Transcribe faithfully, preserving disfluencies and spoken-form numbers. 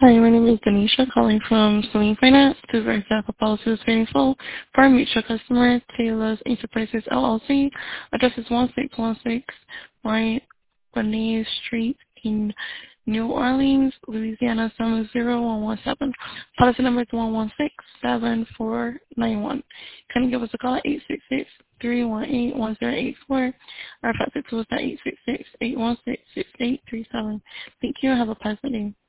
Hi, my name is Denisha, calling from Celine Finance to verify the policy is being sold for our mutual customer, Taylor's Enterprises L L C. Address is one six one six Bryant Benet Street in New Orleans, Louisiana, seven zero one one seven. Policy number is one one six seven four nine one. Can you give us a call at eight six six, three one eight, one zero eight four? Our fax is at eight six six, eight one six, six eight three seven. Thank you and have a pleasant day.